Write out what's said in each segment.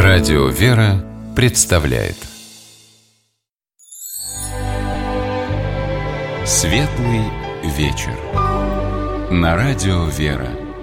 Радио «Вера» представляет Светлый вечер на Радио «Вера».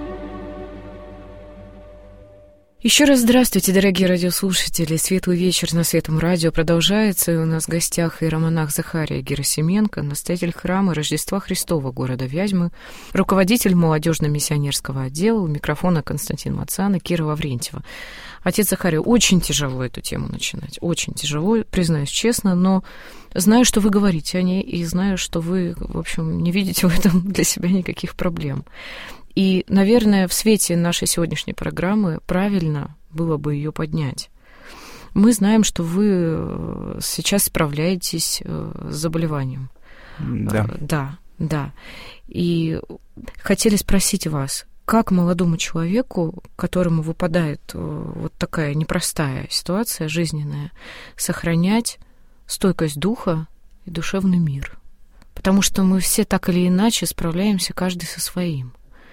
Еще раз здравствуйте, дорогие радиослушатели. Светлый вечер на Светлом радио продолжается, и у нас в гостях иеромонах Захария Герасименко, настоятель храма Рождества Христова города Вязьмы, руководитель молодежно-миссионерского отдела, у микрофона Константин Мацан и Кира Лаврентьева. Отец Захарий, очень тяжело эту тему начинать, очень тяжело, признаюсь честно, но знаю, что вы говорите о ней, и знаю, что вы, в общем, не видите в этом для себя никаких проблем. И, наверное, в свете нашей сегодняшней программы правильно было бы ее поднять. Мы знаем, что вы сейчас справляетесь с заболеванием. Да. Да. И хотели спросить вас, как молодому человеку, которому выпадает вот такая непростая ситуация жизненная, сохранять стойкость духа и душевный мир? Потому что мы все так или иначе справляемся каждый со своим.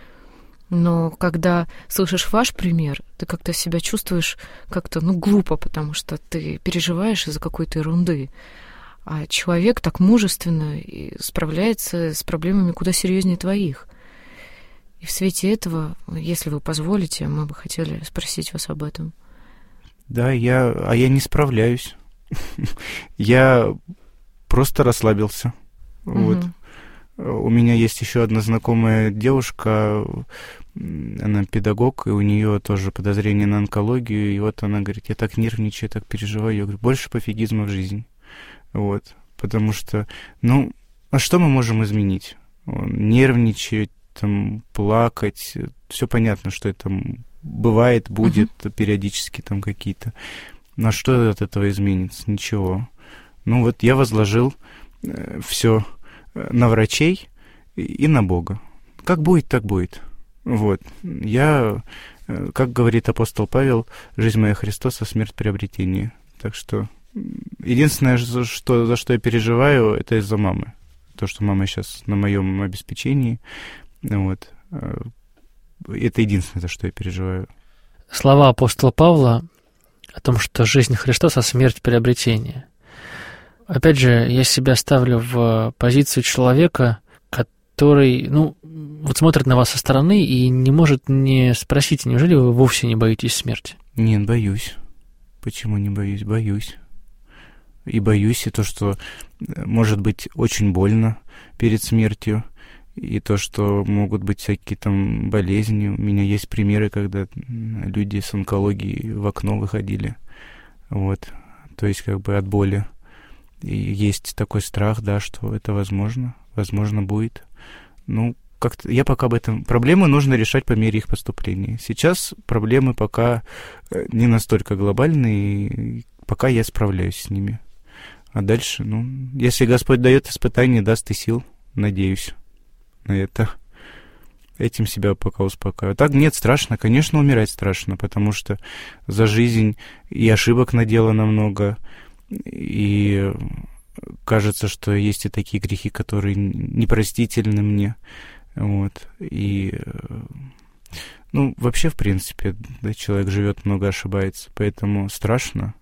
Но когда слышишь ваш пример, ты как-то себя чувствуешь как-то, глупо, потому что ты переживаешь из-за какой-то ерунды. А человек так мужественно и справляется с проблемами куда серьезнее твоих. И в свете этого, если вы позволите, мы бы хотели спросить вас об этом. Да, я не справляюсь. Я просто расслабился. Вот. У меня есть еще одна знакомая девушка, она педагог, и у нее тоже подозрение на онкологию, и вот она говорит, я так нервничаю, так переживаю. Я говорю, больше пофигизма в жизни. Вот. Потому что, а что мы можем изменить? Нервничать, плакать, все понятно, что это бывает, будет периодически какие-то. Но что от этого изменится? Ничего. Я возложил все на врачей и на Бога. Как будет, так будет. Вот. Я, как говорит апостол Павел, жизнь моя Христос, а смерть приобретение. Так что единственное, за что я переживаю, это из-за мамы. То, что мама сейчас на моем обеспечении. Вот. Это единственное, за что я переживаю. Слова апостола Павла о том, что жизнь Христос, а смерть приобретение. Опять же, я себя ставлю в позицию человека, который, смотрит на вас со стороны и не может не спросить, неужели вы вовсе не боитесь смерти? Нет, боюсь. Почему не боюсь? Боюсь. И боюсь и то, что может быть очень больно перед смертью, и то, что могут быть всякие болезни. У меня есть примеры, когда люди с онкологией в окно выходили. Вот. То есть от боли. И есть такой страх, да, что это возможно будет. Как-то я пока об этом... Проблемы нужно решать по мере их поступления. Сейчас проблемы пока не настолько глобальные, и пока я справляюсь с ними. А дальше, если Господь дает испытания, даст и сил, надеюсь на это. Этим себя пока успокаиваю. Так нет, страшно, конечно, умирать страшно, потому что за жизнь и ошибок наделано много, и кажется, что есть и такие грехи, которые непростительны мне. Вот. И, вообще, в принципе, да, человек живет, много ошибается, поэтому страшно.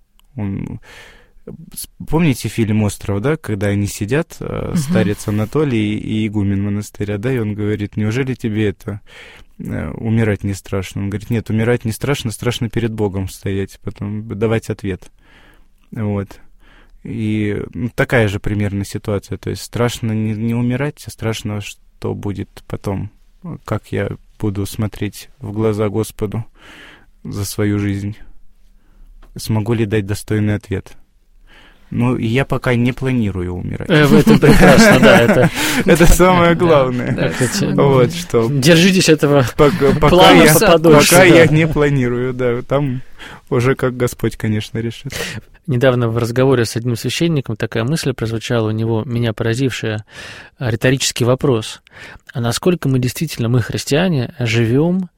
Помните фильм «Остров», да, когда они сидят, старец Анатолий и игумен монастыря, да, и он говорит, неужели тебе это умирать не страшно? Он говорит, нет, умирать не страшно, страшно перед Богом стоять, потом давать ответ. Вот. И такая же примерно ситуация. То есть страшно не умирать, а страшно, что будет потом. Как я буду смотреть в глаза Господу за свою жизнь. Смогу ли дать достойный ответ? И я пока не планирую умирать. Это прекрасно, да. Это самое главное. Вот что. Держитесь этого плана подольше. Пока я не планирую, да. Там уже как Господь, конечно, решит. Недавно в разговоре с одним священником такая мысль прозвучала у него, меня поразившая, риторический вопрос. А насколько мы, христиане, живем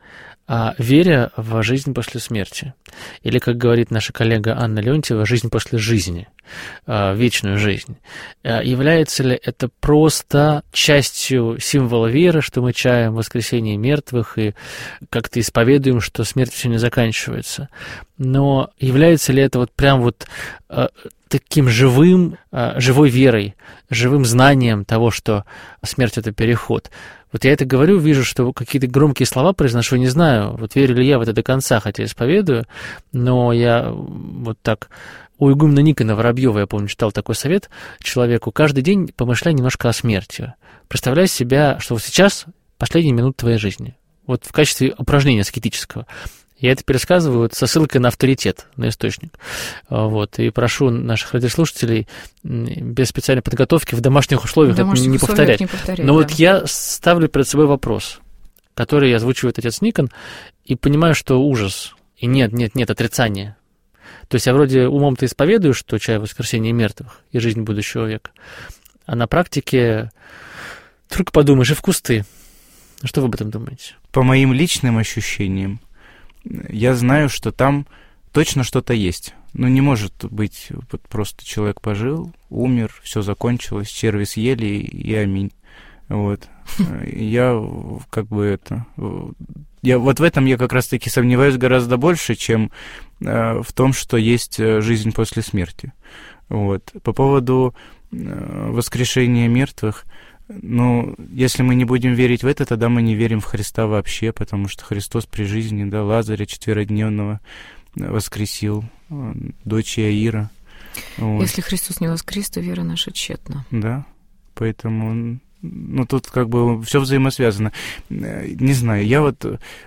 веря в жизнь после смерти. Или, как говорит наша коллега Анна Леонтьева, жизнь после жизни, вечную жизнь. Является ли это просто частью символа веры, что мы чаем воскресение мертвых и как-то исповедуем, что смерть все не заканчивается? Но является ли это вот прям вот таким живой верой, живым знанием того, что смерть — это переход? Вот я это говорю, вижу, что какие-то громкие слова произношу, не знаю, вот верю ли я в это до конца, хотя исповедую, но я вот так... У игумена Никона Воробьева, я помню, читал такой совет человеку: каждый день помышляй немножко о смерти. Представляй себя, что вот сейчас последняя минута твоей жизни. Вот в качестве упражнения аскетического. Я это пересказываю вот со ссылкой на авторитет, на источник. Вот. И прошу наших радиослушателей без специальной подготовки в домашних условиях это не повторять. Но да. Вот я ставлю перед собой вопрос, который озвучивает отец Никон, и понимаю, что ужас, и нет отрицания. То есть я вроде умом-то исповедую, что чай воскресение мертвых и жизнь будущего века, а на практике только подумаешь, и в кусты. Что вы об этом думаете? По моим личным ощущениям, я знаю, что там точно что-то есть. Ну, не может быть, вот просто человек пожил, умер, все закончилось, черви съели и аминь. Вот. Я как бы это... Я вот в этом я как раз-таки сомневаюсь гораздо больше, чем в том, что есть жизнь после смерти. Вот. По поводу воскрешения мертвых, ну, если мы не будем верить в это, тогда мы не верим в Христа вообще, потому что Христос при жизни, да, Лазаря четверодневного воскресил, дочь Иаира. Вот. Если Христос не воскрес, то вера наша тщетна. Да, поэтому... Ну, тут как бы все взаимосвязано. Не знаю, я вот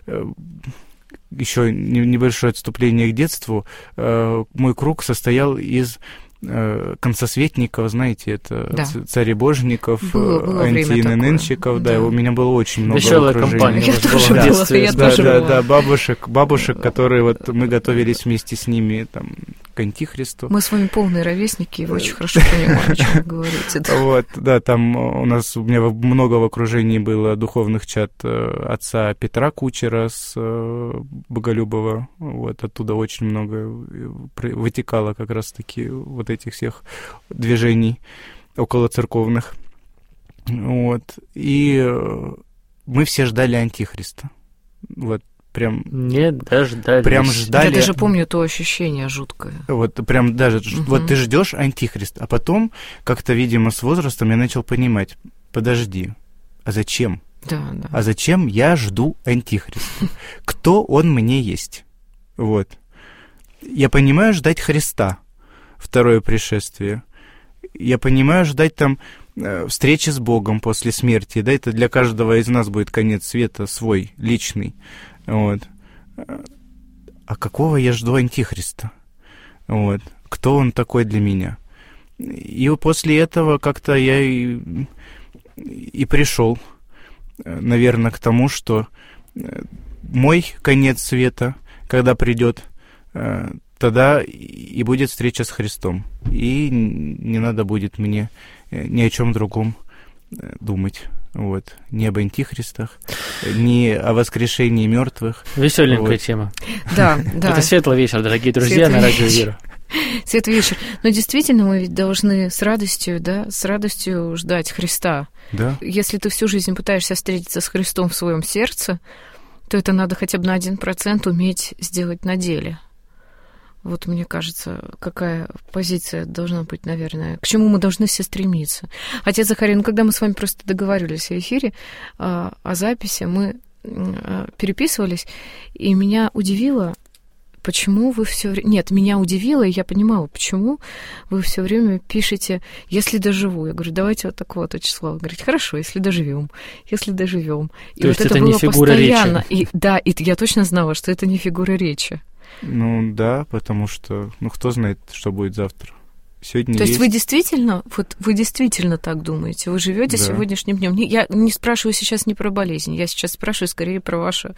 еще небольшое отступление к детству. Мой круг состоял из концосветников, знаете, это да. Царебожников, антиинненщиков, да, у меня было очень много веселая окружения. Компания. Я тоже была. Да, бабушек, которые вот мы готовились вместе с ними там к Антихристу. Мы с вами полные ровесники, и вы очень хорошо понимаете, о чем вы говорите. Вот, да, там у меня много в окружении было духовных чад отца Петра Кучера с Боголюбова, вот, оттуда очень много вытекало как раз-таки вот этих всех движений околоцерковных. Вот, и мы все ждали Антихриста. Вот. Прям, не дождались. Прям ждали. Я даже помню то ощущение жуткое. Вот прям даже, вот ты ждешь Антихриста, а потом как-то, видимо, с возрастом я начал понимать, подожди, а зачем? Да. А зачем я жду Антихриста? Кто он мне есть? Вот. Я понимаю ждать Христа, второе пришествие. Я понимаю ждать там встречи с Богом после смерти. Да, это для каждого из нас будет конец света свой, личный. Вот. А какого я жду Антихриста? Вот. Кто он такой для меня? И после этого как-то я и пришел, наверное, к тому, что мой конец света, когда придет, тогда и будет встреча с Христом. И не надо будет мне ни о чем другом думать. Вот. Ни об антихристах, ни о воскрешении мертвых. Веселенькая вот. Тема. Да. Это светлый вечер, дорогие друзья, на Радио Вера. Светлый вечер. Но действительно, мы ведь должны с радостью ждать Христа. Да. Если ты всю жизнь пытаешься встретиться с Христом в своем сердце, то это надо хотя бы на 1% уметь сделать на деле. Вот мне кажется, какая позиция должна быть, наверное, к чему мы должны все стремиться. Отец Захарий, когда мы с вами просто договаривались в эфире о записи, мы переписывались, и меня удивило, почему вы все время... Нет, меня удивило, и я понимала, почему вы все время пишете «если доживу». Я говорю, давайте вот такого-то числа. Вы говорите, хорошо, если доживем. И то вот есть это было не фигура постоянно. речи. И я точно знала, что это не фигура речи. Ну да, потому что, кто знает, что будет завтра. Сегодня То есть вы действительно так думаете? Вы живете сегодняшним днем? Я не спрашиваю сейчас не про болезнь, я сейчас спрашиваю скорее про ваше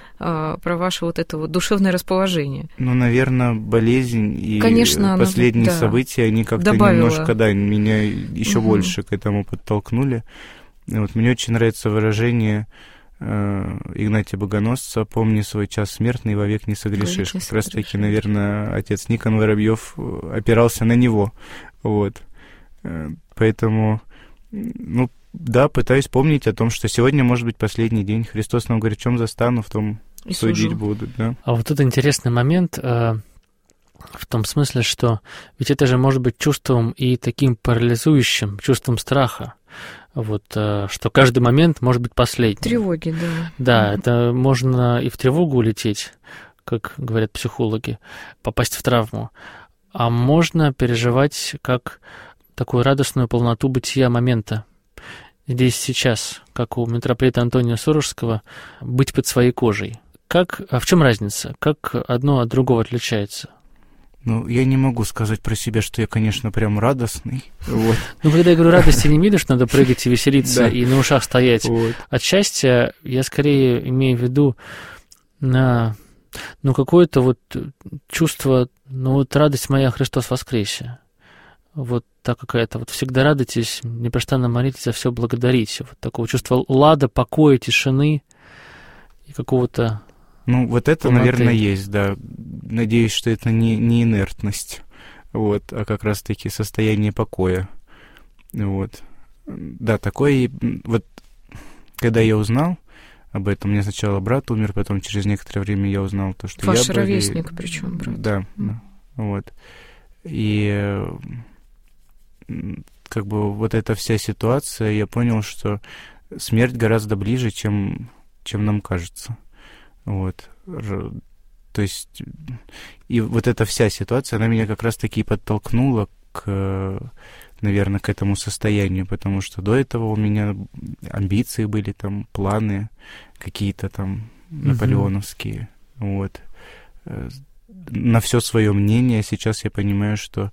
вот это вот душевное расположение. Ну, наверное, болезнь и конечно, последние события, они как-то немножко, меня еще больше к этому подтолкнули. И вот мне очень нравится выражение Игнатия Богоносца «Помни свой час смертный, вовек не согрешишь». Как раз-таки, наверное, отец Никон Воробьев опирался на него. Вот. Поэтому, ну, да, пытаюсь помнить о том, что сегодня может быть последний день. Христос нам говорит, в чем застану, в том и судить будут. Да. А вот тут интересный момент в том смысле, что ведь это же может быть чувством и таким парализующим, чувством страха. Вот, что каждый момент может быть последним. Тревоги, да. Да, это можно и в тревогу улететь, как говорят психологи, попасть в травму. А можно переживать как такую радостную полноту бытия момента. Здесь сейчас, как у митрополита Антония Сурожского, быть под своей кожей. А в чем разница? Как одно от другого отличается? Ну, я не могу сказать про себя, что я, конечно, прям радостный. Вот. Ну, когда я говорю радости, не имею в виду, что надо прыгать и веселиться, и на ушах стоять. Вот. От счастья я скорее имею в виду какое-то вот чувство, радость моя, Христос воскресе. Вот так какая-то, вот всегда радуйтесь, непрестанно молитесь, за все благодарите. Вот такого чувства лада, покоя, тишины и какого-то... Ну, вот это, полноты. Наверное, есть, да. Надеюсь, что это не инертность, вот, а как раз-таки состояние покоя. Вот. Да, такое... Вот, когда я узнал об этом, у меня сначала брат умер, потом через некоторое время я узнал то, что Ваш я... ровесник, причем, брат. Да, вот. И как бы вот эта вся ситуация, я понял, что смерть гораздо ближе, чем нам кажется. Вот. То есть, и вот эта вся ситуация, она меня как раз-таки подтолкнула наверное, к этому состоянию, потому что до этого у меня амбиции были, там, планы какие-то там наполеоновские, вот. На все свое мнение сейчас я понимаю, что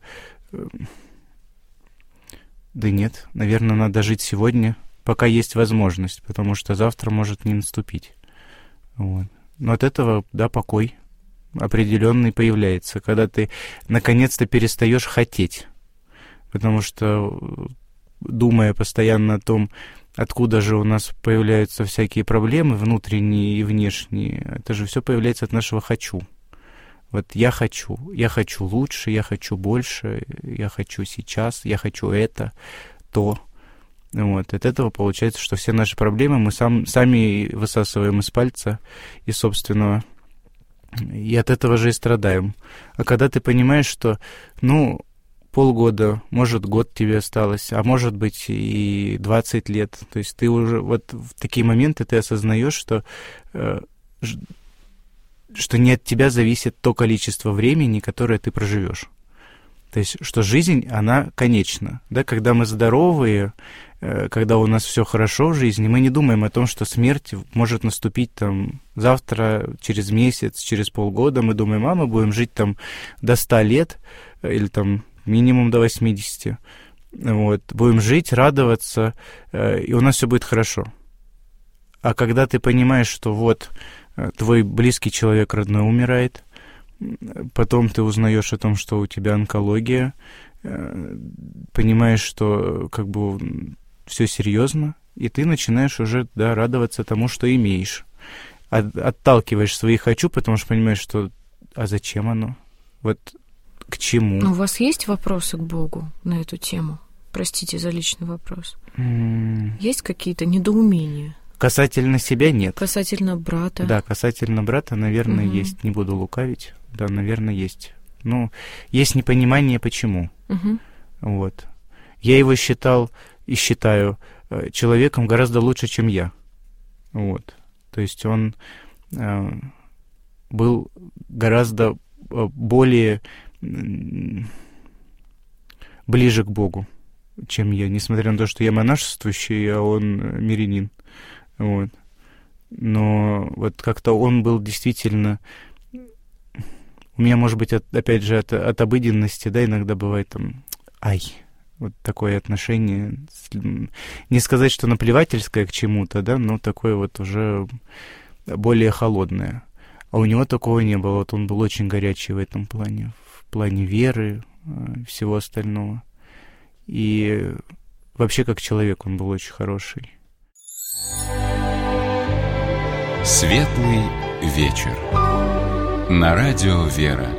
да нет, наверное, надо жить сегодня, пока есть возможность, потому что завтра может не наступить. Вот. Но от этого, да, покой определенный появляется, когда ты наконец-то перестаешь хотеть. Потому что, думая постоянно о том, откуда же у нас появляются всякие проблемы, внутренние и внешние, это же все появляется от нашего «хочу». Вот я хочу лучше, я хочу больше, я хочу сейчас, я хочу это, то. Вот. От этого получается, что все наши проблемы мы сами высасываем из пальца, из собственного, и от этого же и страдаем. А когда ты понимаешь, что, полгода, может, год тебе осталось, а может быть и 20 лет, то есть ты уже вот в такие моменты ты осознаешь, что не от тебя зависит то количество времени, которое ты проживешь. То есть, что жизнь, она конечна. Да? Когда мы здоровые, когда у нас все хорошо в жизни, мы не думаем о том, что смерть может наступить там завтра, через месяц, через полгода. Мы думаем, мы будем жить там до 100 лет или там минимум до 80. Вот. Будем жить, радоваться, и у нас все будет хорошо. А когда ты понимаешь, что вот твой близкий человек родной умирает, потом ты узнаешь о том, что у тебя онкология, понимаешь, что как бы все серьезно, и ты начинаешь уже, да, радоваться тому, что имеешь. Отталкиваешь свои «хочу», потому что понимаешь, что а зачем оно? Вот к чему? У вас есть вопросы к Богу на эту тему? Простите за личный вопрос. Есть какие-то недоумения? Касательно себя нет. Касательно брата? Да, касательно брата, наверное, есть. Не буду лукавить. Да, наверное, есть. Есть непонимание, почему. Вот. Я его считал и считаю человеком гораздо лучше, чем я. Вот. То есть он был гораздо более ближе к Богу, чем я, несмотря на то, что я монашествующий, а он мирянин. Вот. Но вот как-то он был действительно... У меня, может быть, опять же, от обыденности, да, иногда бывает там, вот такое отношение, не сказать, что наплевательское к чему-то, да, но такое вот уже более холодное. А у него такого не было, вот он был очень горячий в этом плане, в плане веры, всего остального. И вообще как человек он был очень хороший. Светлый вечер. На радио «Вера».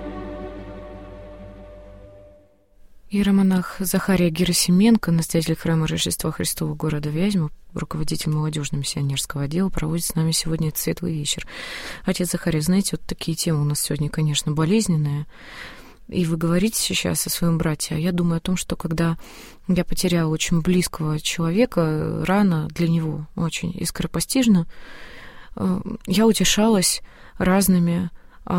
Иеромонах Захария Герасименко, настоятель храма Рождества Христова города Вязьма, руководитель молодежно-миссионерского отдела, проводит с нами сегодня этот светлый вечер. Отец Захарий, знаете, вот такие темы у нас сегодня, конечно, болезненные. И вы говорите сейчас о своем брате, а я думаю о том, что когда я потеряла очень близкого человека, рано для него, очень и скоропостижно, я утешалась разными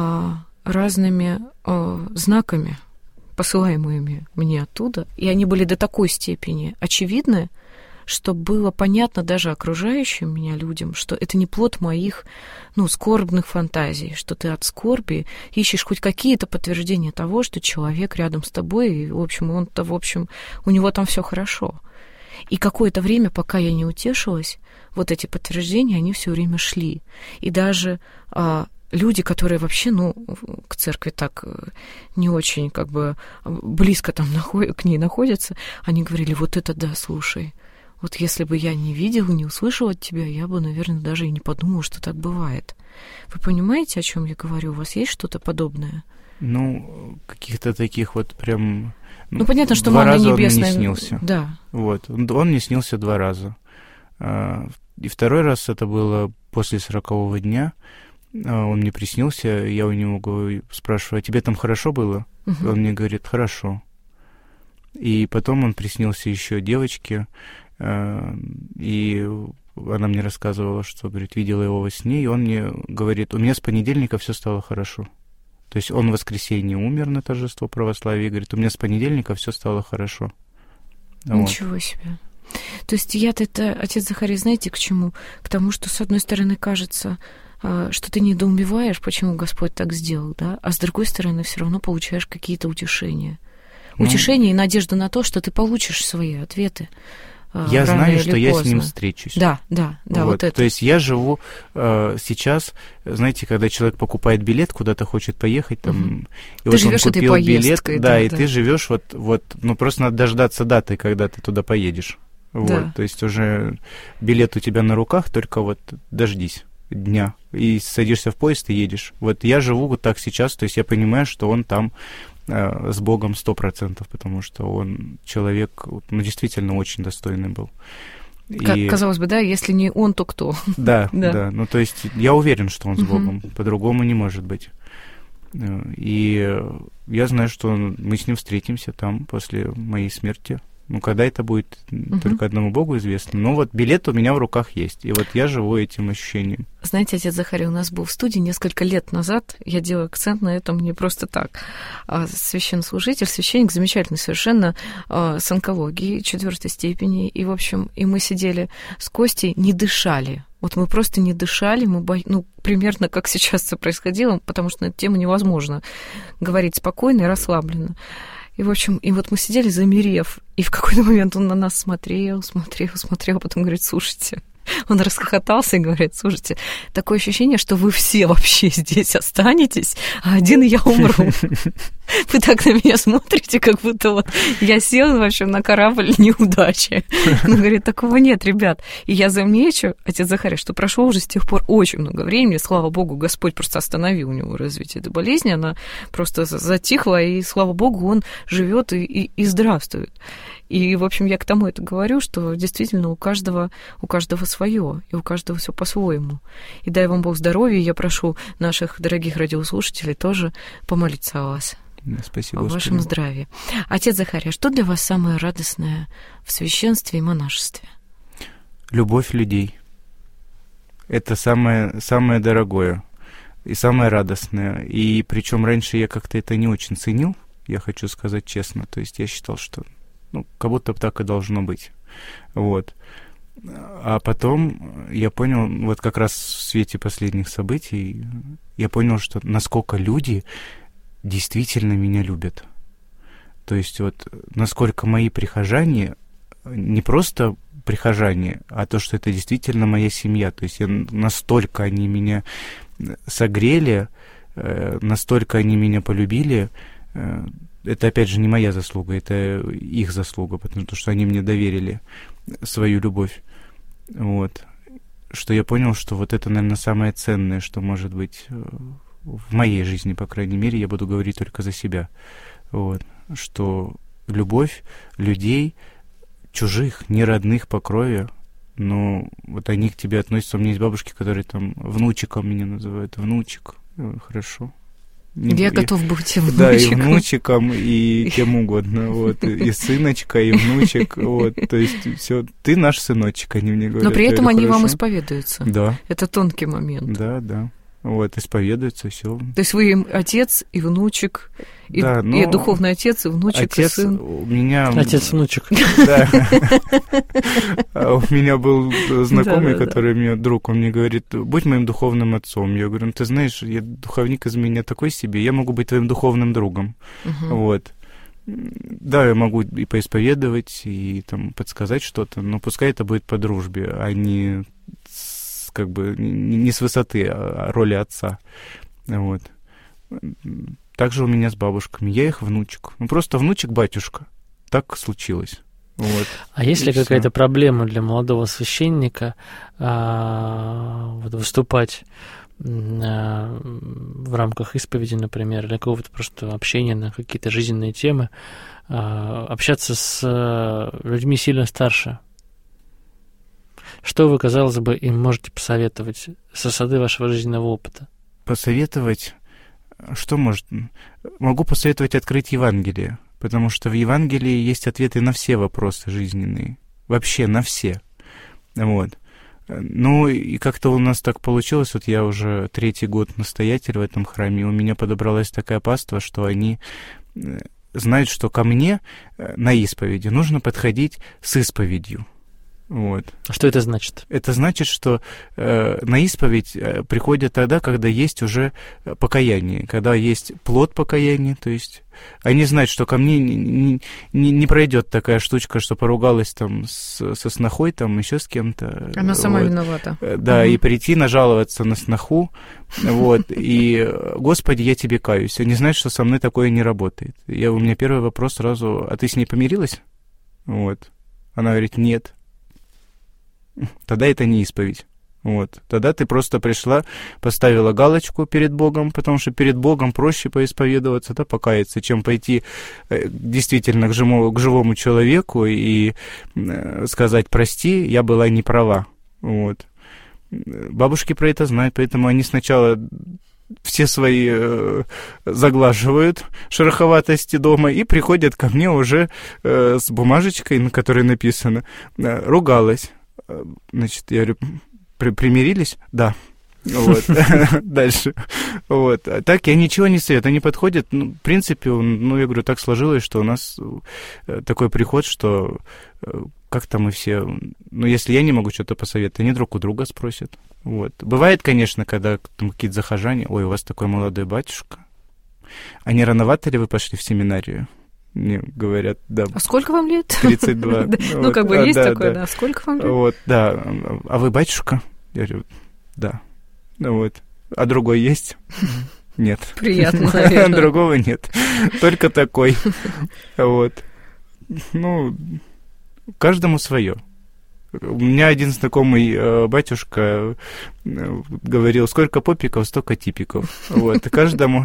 знаками, посылаемыми мне оттуда, и они были до такой степени очевидны, что было понятно даже окружающим меня людям, что это не плод моих, скорбных фантазий, что ты от скорби ищешь хоть какие-то подтверждения того, что человек рядом с тобой, и, в общем, у него там все хорошо. И какое-то время, пока я не утешилась, вот эти подтверждения, они все время шли. И даже люди, которые вообще, к церкви так не очень близко там к ней находятся, они говорили: вот это да, слушай, вот если бы я не видела, не услышала от тебя, я бы, наверное, даже и не подумала, что так бывает. Вы понимаете, о чем я говорю? У вас есть что-то подобное? Каких-то таких вот прям... понятно, что Манна небесная... он мне не снился. Да. Вот. Он мне снился 2 раза. И второй раз это было после 40-го дня. Он мне приснился, я у него спрашиваю: а тебе там хорошо было? Угу. Он мне говорит: хорошо. И потом он приснился еще девочке, и она мне рассказывала, что, говорит, видела его во сне, и он мне говорит: у меня с понедельника все стало хорошо. То есть он в воскресенье умер на торжество православия, и говорит: у меня с понедельника все стало хорошо. Ничего себе. То есть я-то, отец Захарий, знаете, к чему? К тому, что, с одной стороны, кажется, что ты недоумеваешь, почему Господь так сделал, да? А с другой стороны, все равно получаешь какие-то утешения. Утешение и надежда на то, что ты получишь свои ответы. Я знаю, что я с ним встречусь. Да, вот это. То есть я живу сейчас, знаете, когда человек покупает билет, куда-то хочет поехать, там, и ты живешь он купил этой поездкой, билет, и ты живешь просто надо дождаться даты, когда ты туда поедешь. Да. То есть уже билет у тебя на руках, только дождись дня, и садишься в поезд и едешь. Вот я живу вот так сейчас, то есть я понимаю, что он там с Богом 100%, потому что он человек, действительно очень достойный был. Казалось бы, да, если не он, то кто? Да. То есть я уверен, что он с Богом, по-другому не может быть. И я знаю, что мы с ним встретимся там после моей смерти. Когда это будет, только одному Богу известно. Но билет у меня в руках есть, и я живу этим ощущением. Знаете, отец Захарий у нас был в студии несколько лет назад, я делаю акцент на этом не просто так. Священнослужитель, священник замечательный совершенно, с онкологией 4-й степени, и, в общем, и мы сидели с Костей, не дышали. Мы просто не дышали, примерно как сейчас это происходило, потому что на эту тему невозможно говорить спокойно и расслабленно. И, в общем, мы сидели, замерев, и в какой-то момент он на нас смотрел, потом говорит: слушайте, он расхохотался и говорит: слушайте, такое ощущение, что вы все вообще здесь останетесь, а один я умру. Вы так на меня смотрите, как будто я сел, в общем, на корабль неудачи. Он говорит: такого нет, ребят. И я замечу, отец Захарий, что прошло уже с тех пор очень много времени, слава Богу, Господь просто остановил у него развитие этой болезни, она просто затихла, и, слава Богу, он живет и здравствует. И, в общем, я к тому это говорю, что действительно у каждого свое, и у каждого все по-своему. И дай вам Бог здоровья, я прошу наших дорогих радиослушателей тоже помолиться о вас. Спасибо, о вашем здравии. Отец Захарий, а что для вас самое радостное в священстве и монашестве? Любовь людей. Это самое дорогое и самое радостное. И причем раньше я как-то это не очень ценил, я хочу сказать честно. То есть я считал, что как будто так и должно быть. А потом я понял, как раз в свете последних событий, я понял, что насколько люди действительно меня любят. То есть насколько мои прихожане, не просто прихожане, а то, что это действительно моя семья. То есть настолько они меня согрели, настолько они меня полюбили. Это, опять же, не моя заслуга, это их заслуга, потому что они мне доверили свою любовь. что я понял, что вот это, наверное, самое ценное, что может быть в моей жизни, по крайней мере, я буду говорить только за себя. Вот. Что любовь людей, чужих, не родных по крови, но вот они к тебе относятся. У меня есть бабушки, которые там внучиком меня называют. Внучик. Хорошо. Я готов быть и внучиком. Да, и внучиком, и кем угодно. Вот. И сыночка, и внучек. Вот. То есть все, ты наш сыночек, они мне говорят. Но при этом они хорошо. вам исповедуются. Да. Это тонкий момент. Да. Вот, исповедуются, все. То есть вы им отец и внучек, и, да, и духовный отец, и внучек, отец, и сын. У меня... Отец-внучек. Да. У меня был знакомый, который мне, друг, он мне говорит, будь моим духовным отцом. Я говорю, ты знаешь, духовник из меня такой себе, я могу быть твоим духовным другом. Вот. Да, я могу и поисповедовать, и там подсказать что-то, но пускай это будет по дружбе, а не как бы не с высоты роли отца. Вот. Также у меня с бабушками. Я их внучек. Ну, просто внучек-батюшка. Так случилось. Вот. А есть ли какая-то проблема для молодого священника вот, выступать в рамках исповеди, например, или какого-то просто общения на какие-то жизненные темы, общаться с людьми сильно старше? Что вы, казалось бы, им можете посоветовать с высоты вашего жизненного опыта? Посоветовать? Что может? Могу посоветовать открыть Евангелие, потому что в Евангелии есть ответы на все вопросы жизненные. Вообще на все. Вот. Ну, и как-то у нас так получилось, вот я уже 3-й год настоятель в этом храме, у меня подобралась такая паства, что они знают, что ко мне на исповеди нужно подходить с исповедью. Вот. А что это значит? Это значит, что на исповедь приходят тогда, когда есть уже покаяние, когда есть плод покаяния, то есть они знают, что ко мне не пройдет такая штучка, что поругалась там со снохой, там еще с кем-то. Она сама виновата. Да, и прийти нажаловаться на сноху, вот, и «Господи, я тебе каюсь». Они знают, что со мной такое не работает. У меня первый вопрос сразу: а ты с ней помирилась? Вот. Она говорит: нет. Тогда это не исповедь. Вот. Тогда ты просто пришла, поставила галочку перед Богом, потому что перед Богом проще поисповедоваться, да, покаяться, чем пойти действительно к живому человеку и сказать: прости, я была не права. Вот. Бабушки про это знают, поэтому они сначала все свои заглаживают шероховатости дома и приходят ко мне уже с бумажечкой, на которой написано «ругалась». Значит, я говорю: примирились? Да. Вот. Дальше. Вот. А так я ничего не советую. Они подходят, в принципе, я говорю, так сложилось, что у нас такой приход, что как-то мы все... если я не могу что-то посоветовать, они друг у друга спросят. Вот. Бывает, конечно, когда там какие-то захожане: ой, у вас такой молодой батюшка. А не рановато ли вы пошли в семинарию? Мне говорят, да. А сколько вам лет? 32. Ну, как бы есть такое, да. Сколько вам лет? Вот, да. А вы батюшка? Я говорю: да. Вот. А другой есть? Нет. Приятно, наверное. Другого нет. Только такой. Вот. Каждому свое. У меня один знакомый батюшка говорил: сколько попиков, столько типиков. Вот. Каждому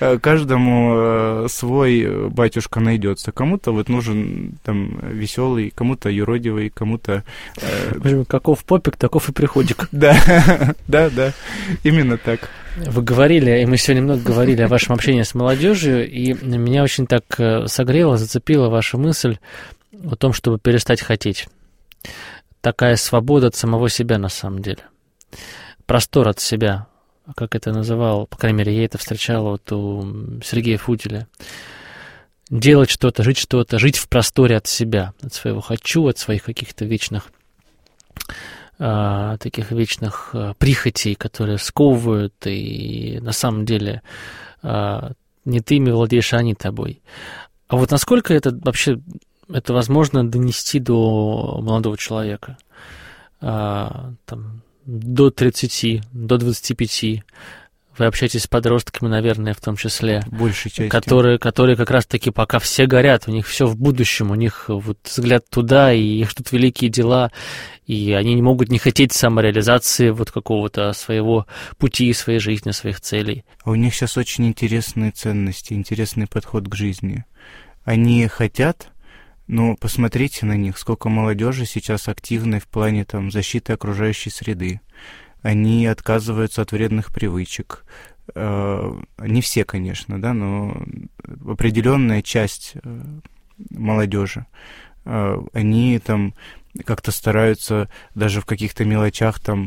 свой батюшка найдется. Кому-то вот нужен там веселый, кому-то юродивый, кому-то... Каков попик, таков и приходик. Да, именно так. Вы говорили, и мы сегодня много говорили о вашем общении с молодежью, и меня очень так согрело, зацепила ваша мысль о том, чтобы перестать хотеть. Такая свобода от самого себя, на самом деле. Простор от себя, как это называл, по крайней мере, я это встречал вот у Сергея Футеля. Делать что-то, жить в просторе от себя, от своего «хочу», от своих каких-то вечных, таких вечных прихотей, которые сковывают, и на самом деле не ты ими владеешь, а они тобой. А вот насколько это вообще... Это возможно донести до молодого человека до 30, до 25. Вы общаетесь с подростками, наверное, в том числе. Большей частью. Которые как раз-таки пока все горят, у них все в будущем, у них вот взгляд туда, и их ждут великие дела, и они не могут не хотеть самореализации вот какого-то своего пути, своей жизни, своих целей. А у них сейчас очень интересные ценности, интересный подход к жизни. Они хотят, но посмотрите на них, сколько молодежи сейчас активной в плане там защиты окружающей среды. Они отказываются от вредных привычек. Не все, конечно, да, но определенная часть молодежи. Они там как-то стараются даже в каких-то мелочах там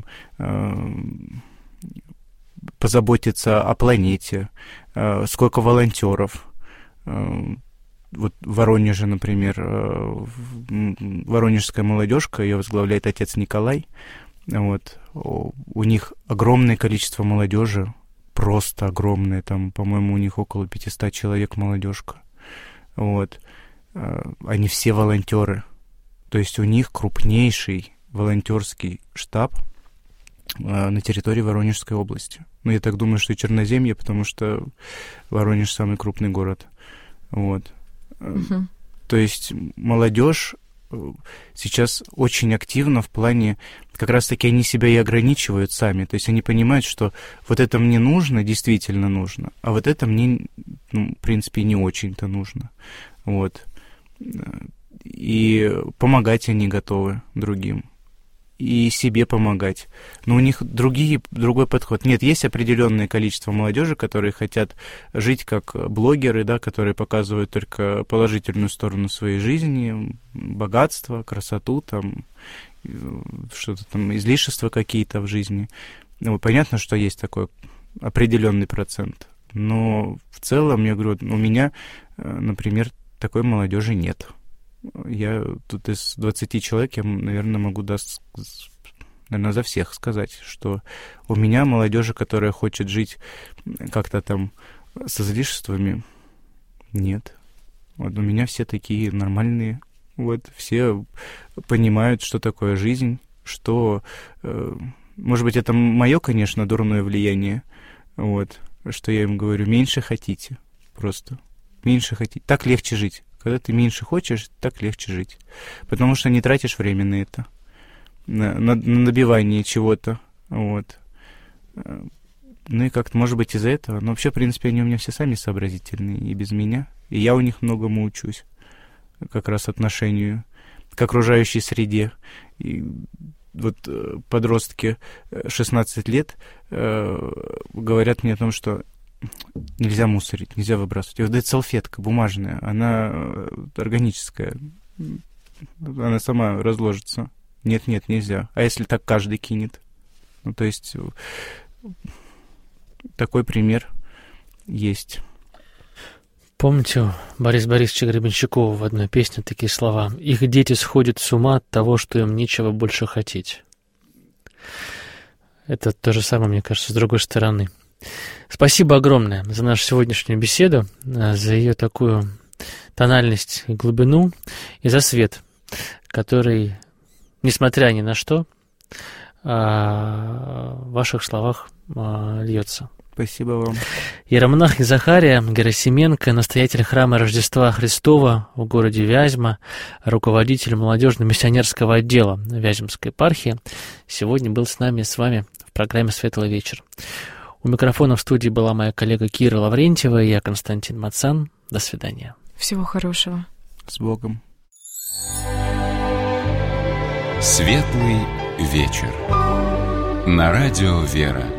позаботиться о планете. Сколько волонтеров. Вот в Воронеже, например, воронежская молодежка, ее возглавляет отец Николай. Вот. У них огромное количество молодежи, просто огромное, там, по-моему, у них около 500 человек молодежка. Вот. Они все волонтеры. То есть у них крупнейший волонтерский штаб на территории Воронежской области. Ну, я так думаю, что и Черноземье, потому что Воронеж самый крупный город. Вот. Угу. То есть молодежь сейчас очень активно в плане, как раз-таки они себя и ограничивают сами. То есть они понимают, что вот это мне нужно, действительно нужно, а вот это мне, в принципе, не очень-то нужно. Вот. И помогать они готовы другим. И себе помогать. Но у них другой подход. Нет, есть определенное количество молодежи, которые хотят жить как блогеры, да, которые показывают только положительную сторону своей жизни, богатство, красоту, там, что-то там, излишества какие-то в жизни. Ну, понятно, что есть такой определенный процент. Но в целом, я говорю, у меня, например, такой молодежи нет. Я тут из 20 человек, я, наверное, могу за всех сказать, что у меня молодежи, которая хочет жить как-то там с излишествами, нет. Вот у меня все такие нормальные, вот, все понимают, что такое жизнь, что, может быть, это мое, конечно, дурное влияние, вот, что я им говорю, меньше хотите, просто, меньше хотите, так легче жить. Когда ты меньше хочешь, так легче жить. Потому что не тратишь время на это, на добивание чего-то. Вот. Ну и как-то, может быть, из-за этого. Но вообще, в принципе, они у меня все сами сообразительные и без меня. И я у них многому учусь. Как раз отношению к окружающей среде. И вот подростки 16 лет говорят мне о том, что нельзя мусорить, нельзя выбрасывать. И вот эта салфетка бумажная, она органическая, она сама разложится. Нет, нельзя. А если так каждый кинет? Ну, то есть такой пример есть. Помните, Бориса Борисовича Гребенщикова в одной песне такие слова: «Их дети сходят с ума от того, что им нечего больше хотеть». Это то же самое, мне кажется, с другой стороны. Спасибо огромное за нашу сегодняшнюю беседу, за ее такую тональность и глубину, и за свет, который, несмотря ни на что, в ваших словах льется. Спасибо вам. Иеромонах Захария Герасименко, настоятель храма Рождества Христова в городе Вязьма, руководитель молодежно-миссионерского отдела Вяземской епархии, сегодня был с вами в программе «Светлый вечер». У микрофона в студии была моя коллега Кира Лаврентьева и я, Константин Мацан. До свидания. Всего хорошего. С Богом. Светлый вечер. На радио «Вера».